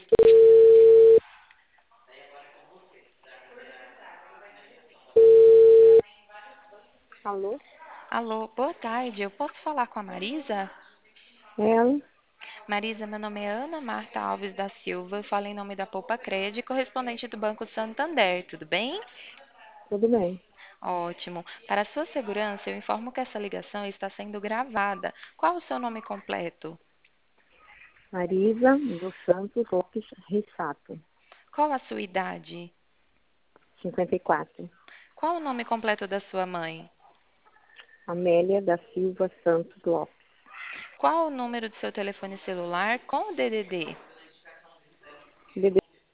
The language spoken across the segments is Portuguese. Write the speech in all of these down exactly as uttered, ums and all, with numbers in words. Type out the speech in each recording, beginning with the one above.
Alô? Alô, boa tarde. Eu posso falar com a Marisa? Ela? Marisa, meu nome é Ana Marta Alves da Silva. Eu falo em nome da Poupa Cred, correspondente do Banco Santander. Tudo bem? Tudo bem. Ótimo. Para sua segurança, eu informo que essa ligação está sendo gravada. Qual o seu nome completo? Marisa dos Santos Lopes Rissato, Qual a sua idade? cinquenta e quatro. Qual o nome completo da sua mãe? Amélia da Silva Santos Lopes. Qual o número do seu telefone celular com o D D D? D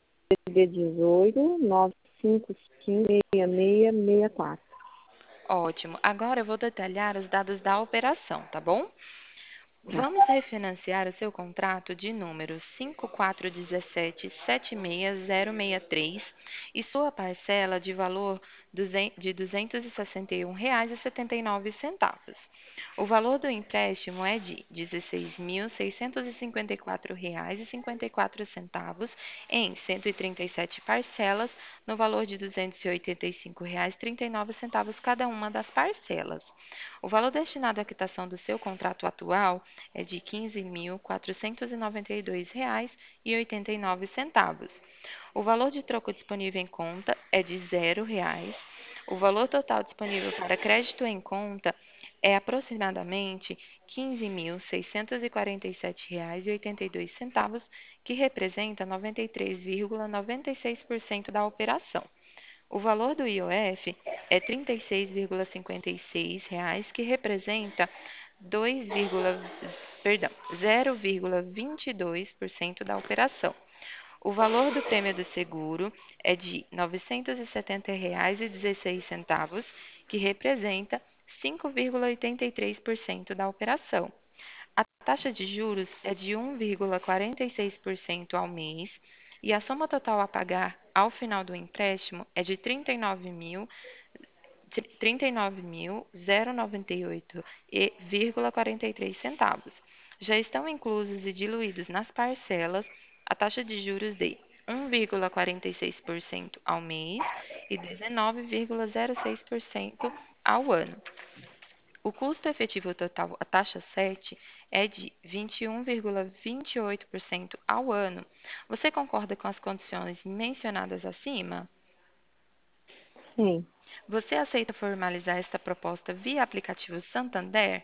D dezoito, nove cinco cinco, seis seis seis quatro. Ótimo. Agora eu vou detalhar os dados da operação, tá bom? Tá. Vamos refinanciar o seu contrato de número cinco quatro um sete sete seis zero seis três e sua parcela de valor de duzentos e sessenta e um reais e setenta e nove centavos. O valor do empréstimo é de dezesseis mil seiscentos e cinquenta e quatro reais e cinquenta e quatro centavos em cento e trinta e sete parcelas, no valor de duzentos e oitenta e cinco reais e trinta e nove centavos cada uma das parcelas. O valor destinado à quitação do seu contrato atual é de quinze mil quatrocentos e noventa e dois reais e oitenta e nove centavos. O valor de troco disponível em conta é de zero reais. O valor total disponível para crédito em conta é aproximadamente quinze mil seiscentos e quarenta e sete reais e oitenta e dois centavos, que representa noventa e três vírgula noventa e seis por cento da operação. O valor do I O F é trinta e seis vírgula cinquenta e seis reais, que representa dois, perdão, zero vírgula vinte e dois por cento da operação. O valor do prêmio do seguro é de novecentos e setenta reais e dezesseis centavos, que representa cinco vírgula oitenta e três por cento da operação. A taxa de juros é de um vírgula quarenta e seis por cento ao mês e a soma total a pagar ao final do empréstimo é de trinta e nove mil trinta e nove mil noventa e oito vírgula quarenta e três centavos. Já estão inclusos e diluídos nas parcelas a taxa de juros de um vírgula quarenta e seis por cento ao mês e dezenove vírgula zero seis por cento ao ano. O custo efetivo total, a taxa sete, é de vinte e um vírgula vinte e oito por cento ao ano. Você concorda com as condições mencionadas acima? Sim, Você aceita formalizar esta proposta via aplicativo Santander?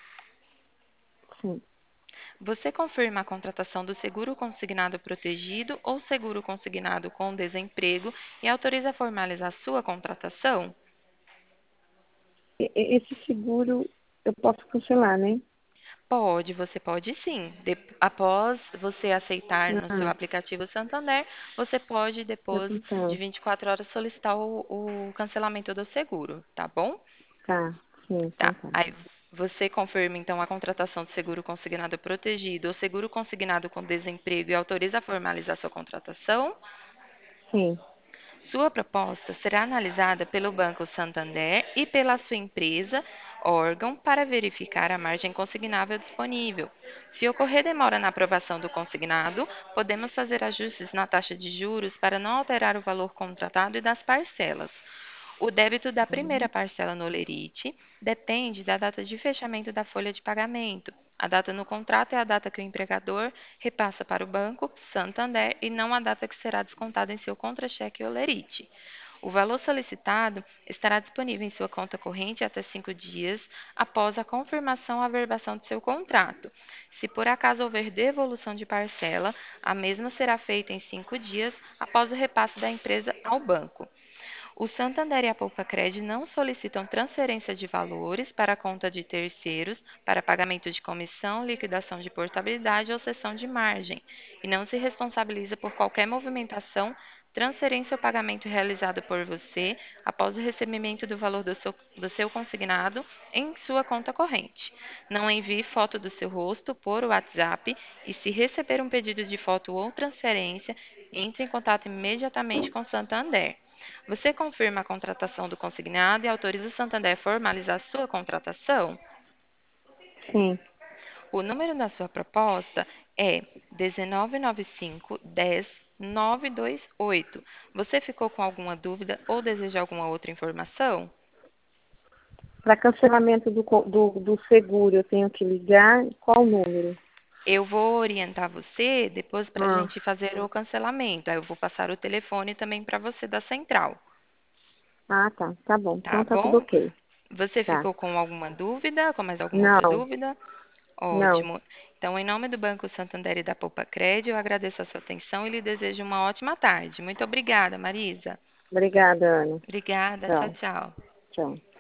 sim. Você confirma a contratação do seguro consignado protegido ou seguro consignado com desemprego e autoriza a formalizar sua contratação? E- e- Esse seguro eu posso cancelar, né? Pode, você pode sim. De- após você aceitar no seu Ah, aplicativo Santander, você pode, eu depois de cancelo. vinte e quatro horas, solicitar o, o cancelamento do seguro, tá bom? Tá, sim, então Tá. tá. Aí você confirma então a contratação de seguro consignado protegido ou seguro consignado com desemprego e autoriza a formalizar sua contratação. Sim, Sua proposta será analisada pelo Banco Santander e pela sua empresa, órgão, para verificar a margem consignável disponível. Se ocorrer demora na aprovação do consignado, podemos fazer ajustes na taxa de juros para não alterar o valor contratado e das parcelas. O débito da primeira parcela no Olerite depende da data de fechamento da folha de pagamento. A data no contrato é a data que o empregador repassa para o Banco Santander e não a data que será descontada em seu contra-cheque Olerite. O valor solicitado estará disponível em sua conta corrente até cinco dias após a confirmação ou averbação do seu contrato. Se por acaso houver devolução de parcela, a mesma será feita em cinco dias após o repasse da empresa ao banco. O Santander e a Poupa-Cred não solicitam transferência de valores para a conta de terceiros para pagamento de comissão, liquidação de portabilidade ou cessão de margem, e não se responsabiliza por qualquer movimentação, transferência ou pagamento realizado por você após o recebimento do valor do seu, do seu consignado em sua conta corrente. Não envie foto do seu rosto por WhatsApp e, se receber um pedido de foto ou transferência, entre em contato imediatamente com o Santander. Você confirma a contratação do consignado e autoriza o Santander a formalizar sua contratação? sim. O número da sua proposta É dezenove noventa e cinco, dez, nove dois oito. Você ficou com alguma dúvida ou deseja alguma outra informação? Para cancelamento do, co- do, do seguro, eu tenho que ligar? Qual o número? Eu vou orientar você depois para a Ah, gente fazer o cancelamento. Aí eu vou passar o telefone também para você da central, ah, tá. Tá bom. tá Então tá tudo bom? ok. Você Tá. ficou com alguma dúvida? Com mais alguma outra Não, dúvida? não. Ótimo. Então, em nome do Banco Santander e da Poupa Cred, eu agradeço a sua atenção e lhe desejo uma ótima tarde. Muito obrigada, Marisa. Obrigada, Ana. Obrigada. Tchau, Tchau. tchau. Tchau.